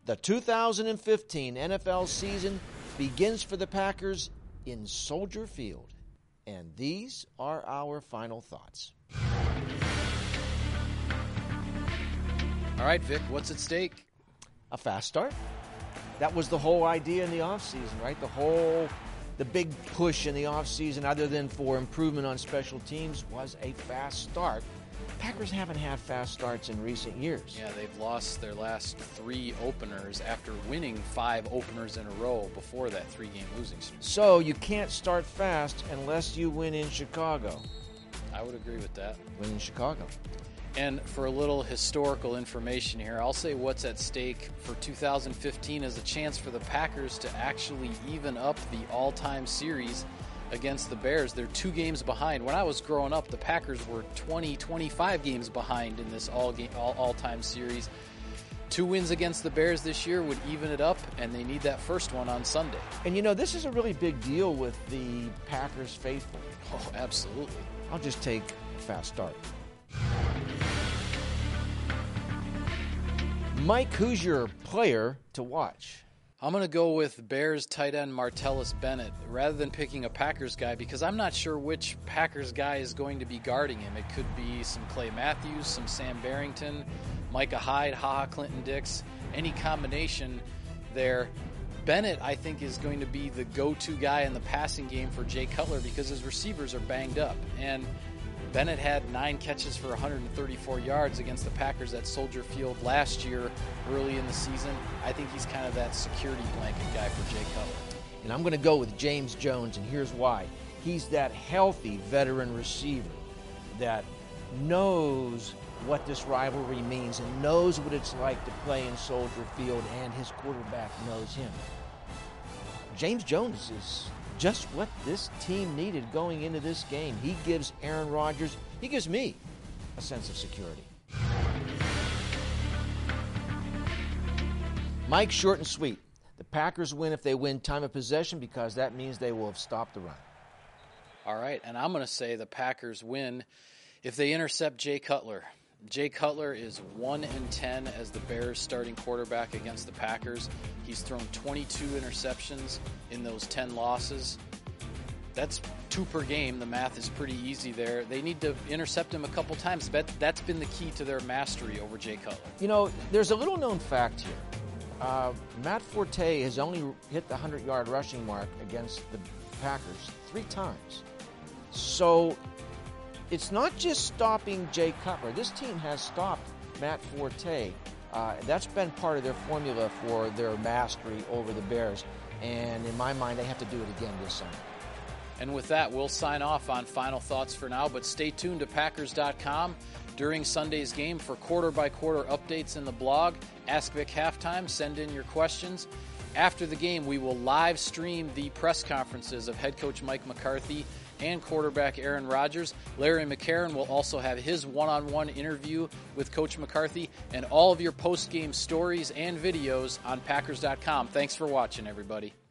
The 2015 NFL season begins for the Packers in Soldier Field. And these are our final thoughts. All right, Vic, what's at stake? A fast start. That was the whole idea in the offseason, right? The big push in the offseason, other than for improvement on special teams, was a fast start. Packers haven't had fast starts in recent years. Yeah, they've lost their last 3 openers after winning 5 openers in a row before that 3-game losing streak. So you can't start fast unless you win in Chicago. I would agree with that. Win in Chicago. And for a little historical information here, I'll say what's at stake for 2015 is a chance for the Packers to actually even up the all-time series against the Bears. They're 2 games behind. When I was growing up, the Packers were 25 games behind in this all-time series. 2 wins against the Bears this year would even it up, and they need that first one on Sunday. And you know, this is a really big deal with the Packers faithful. Oh, absolutely. I'll just take a fast start. Mike, who's your player to watch? I'm going to go with Bears tight end Martellus Bennett rather than picking a Packers guy because I'm not sure which Packers guy is going to be guarding him. It could be some Clay Matthews, some Sam Barrington, Micah Hyde, HaHa Clinton-Dix, any combination there. Bennett, I think, is going to be the go-to guy in the passing game for Jay Cutler because his receivers are banged up. And Bennett had 9 catches for 134 yards against the Packers at Soldier Field last year, early in the season. I think he's kind of that security blanket guy for Jay Cutler. And I'm going to go with James Jones, and here's why. He's that healthy veteran receiver that knows what this rivalry means and knows what it's like to play in Soldier Field, and his quarterback knows him. James Jones is just what this team needed going into this game. He gives Aaron Rodgers, he gives me a sense of security. Mike, short and sweet. The Packers win if they win time of possession because that means they will have stopped the run. All right, and I'm going to say the Packers win if they intercept Jay Cutler. Jay Cutler is 1-10 as the Bears starting quarterback against the Packers. He's thrown 22 interceptions in those 10 losses. That's 2 per game. The math is pretty easy there. They need to intercept him a couple times. That's been the key to their mastery over Jay Cutler. You know, there's a little known fact here. Matt Forte has only hit the 100-yard rushing mark against the Packers 3 times. So it's not just stopping Jay Cutler. This team has stopped Matt Forte. That's been part of their formula for their mastery over the Bears. And in my mind, they have to do it again this Sunday. And with that, we'll sign off on final thoughts for now, but stay tuned to Packers.com during Sunday's game for quarter-by-quarter updates in the blog. Ask Vic Halftime, send in your questions. After the game, we will live stream the press conferences of head coach Mike McCarthy and quarterback Aaron Rodgers. Larry McCarron will also have his one-on-one interview with Coach McCarthy, and all of your post-game stories and videos on Packers.com. Thanks for watching, everybody.